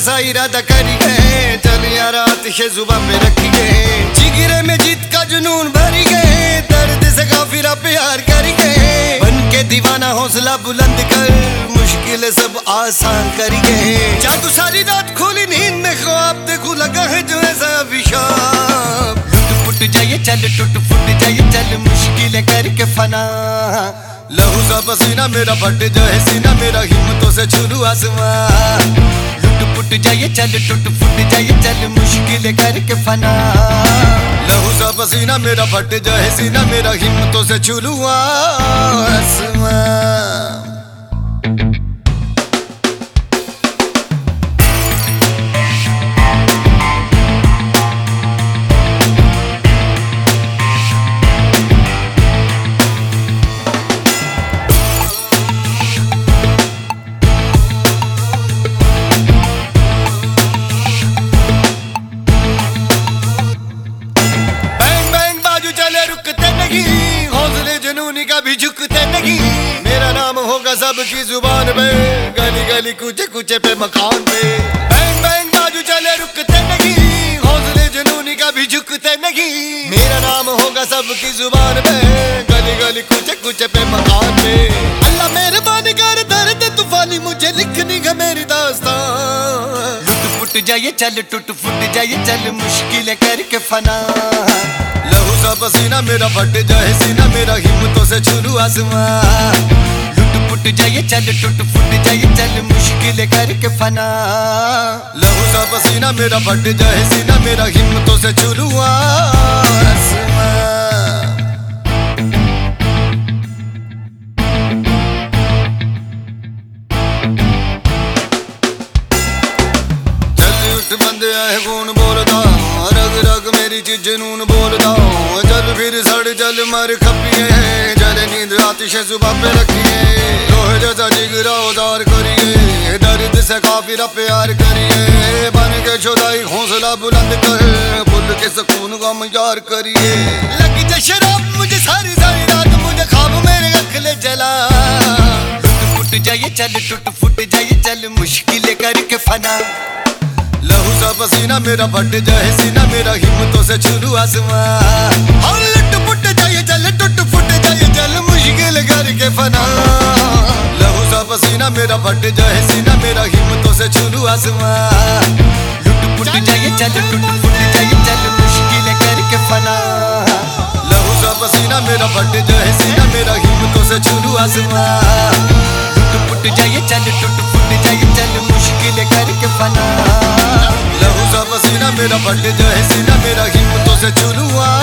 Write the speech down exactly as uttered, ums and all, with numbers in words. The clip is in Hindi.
ऐसा इरादा करिए, चल यार आतिशे जुबान पे रखिए, जिगरे में जीत का जुनून भरिए, दर्द से काफिरा प्यार करिए, बन के दीवाना हौसला बुलंद कर, मुश्किल सब आसान करिए। जादू सारी रात खोली नींद में ख्वाब देखूं लगा है जो ऐसा अभिशाप, लुट फुट जाइए चल टूट फुट जाइए चल मुश्किल करके फना, लहू सा पसीना मेरा फट जाए सीना मेरा हिम्मतों से छू आसमां, लुट फुट जाइए चल टूट फुट जाइए चल मुश्किल करके फना, लहू सा पसीना मेरा फट जाए सीना मेरा हिम्मतों से छू आसमां। हौसले जुनूनी का भी झुकते नहीं, मेरा नाम होगा सबकी जुबान पे, गली गली कूचे कूचे पे मकान पे, बैंग बैंग बाजू चले रुकते नहीं, हौसले जुनूनी का भी झुकते नहीं, मेरा नाम होगा सबकी जुबान पे, गली गली कूचे कूचे पे मकान पे। अल्लाह मेहरबानी कर दर्द तूफानी मुझे लिखनी है मेरी दास्तान, लुट फुट जाइए चल टूट फुट जाइए चल मुश्किल करके फना, लहू सा पसीना मेरा फट जाए सीना मेरा हिम्मतों से छू आसमां, लुट फुट जाइए चल टूट फुट जाइए चल मुश्किल करके फना, लहू सा पसीना मेरा फट जाए सीना मेरा हिम्मतों से छू आसमां। जल्दी उठ बंदे आए कौन बोलदा, रग रग मेरी चीज जुनून बोलदा, चल फिर सड़ चल मर खपिए, जल नींद आतिशे जुबान पे रखिए, लोहे जैसा जिगरा उदार करिए, दर्द से काफिरा प्यार करिए, बन के खुदाई हौसला बुलंद कर, भूल के सुकून गम यार करिए, लगी जा शराब मुझे सारी सारी रात मुझे ख्वाब मेरे अखले जला, लुट फुट जाइए चल टूट फुट जाइए चल मुश्किल करके फना, लहू सा पसीना मेरा फट जाए सीना मेरा हिम्मतों से छू आसमां, और लुट फुट जाइए चल टूट फुट जाइए चल मुश्किल करके फना, लहू सा पसीना मेरा फट जाए सीना मेरा हिम्मतों से छू आसमां, लुट फुट जाइए चल टूट फुट जाइए चल मुश्किल करके फना, लहू सा पसीना मेरा फट जाए सीना मेरा हिम्मतों से छू आसमां, लुट फुट जाइए चल टूट फुट जाइए चल मुश्किल करके फना, लहू सा पसीना मेरा फट जाए सीना मेरा हिम्मतों से छू